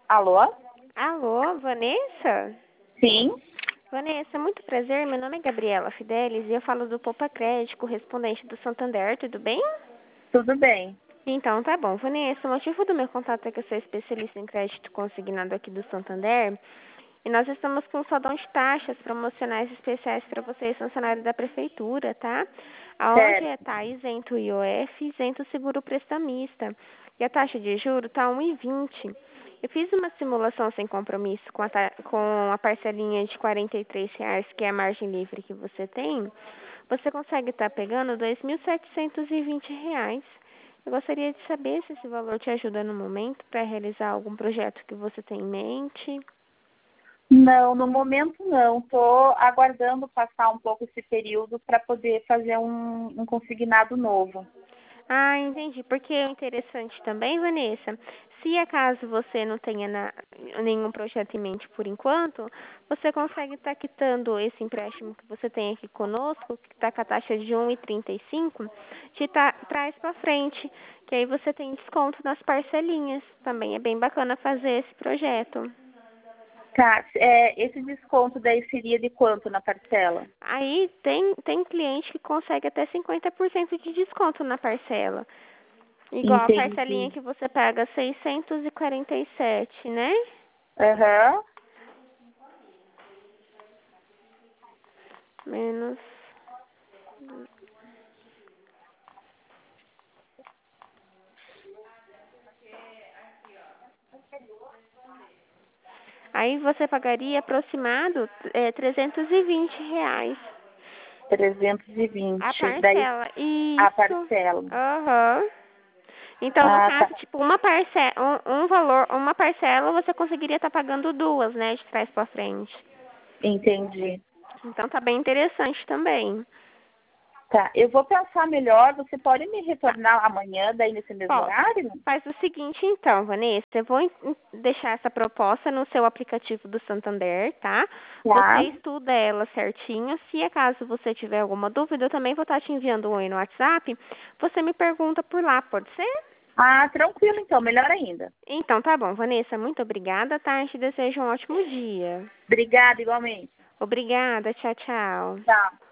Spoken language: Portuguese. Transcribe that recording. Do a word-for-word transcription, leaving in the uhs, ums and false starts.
Alô? Alô, Vanessa? Sim, Vanessa, muito prazer. Meu nome é Gabriela Fidelis e eu falo do Poupa Crédito, correspondente do Santander, tudo bem? tudo bem. Então, tá bom. Vanessa, o motivo do meu contato é que eu sou especialista em crédito consignado aqui do Santander e nós estamos com um saldão de taxas promocionais especiais para vocês, funcionários da prefeitura, tá? Aonde Certo. está isento o I O F, isento o seguro prestamista. E a taxa de juro está um vírgula vinte. Eu fiz uma simulação sem compromisso com a, ta- com a parcelinha de quarenta e três reais, que é a margem livre que você tem. Você consegue estar pegando dois mil setecentos e vinte reais. Eu gostaria de saber se esse valor te ajuda no momento para realizar algum projeto que você tem em mente. Não, no momento não. Estou aguardando passar um pouco esse período para poder fazer um, um consignado novo. Ah, entendi. Porque é interessante também, Vanessa, se acaso você não tenha na- nenhum projeto em mente por enquanto, você consegue estar quitando esse empréstimo que você tem aqui conosco, que está com a taxa de um vírgula trinta e cinco, de ta- trás para frente, que aí você tem desconto nas parcelinhas. Também é bem bacana fazer esse projeto. Tá, é, esse desconto daí seria de quanto na parcela? Aí tem, tem cliente que consegue até cinquenta por cento de desconto na parcela. Igual a parcelinha Entendi. que você paga seiscentos e quarenta e sete, né? Aham. Menos. Aí você pagaria aproximado é, trezentos e vinte reais a trezentos e vinte. Daí parcela. a Isso. parcela. Aham. Então, no Ah, tá. caso, tipo, uma parcela, um, um valor, uma parcela você conseguiria estar pagando duas, né, de trás para frente. Entendi. Então tá bem interessante também. Tá, eu vou pensar melhor. Você pode me Tá. retornar amanhã, daí nesse mesmo Posso. horário? Faz o seguinte então, Vanessa, eu vou em- em- deixar essa proposta no seu aplicativo do Santander, tá? Você Tá. estuda ela certinho. Se acaso você tiver alguma dúvida, eu também vou estar te enviando um oi no WhatsApp. Você me pergunta por lá, pode ser? Ah, tranquilo então, melhor ainda. Então tá bom, Vanessa, muito obrigada, tá? Eu te desejo um ótimo dia. Obrigada, igualmente. Obrigada, tchau, tchau. Tchau.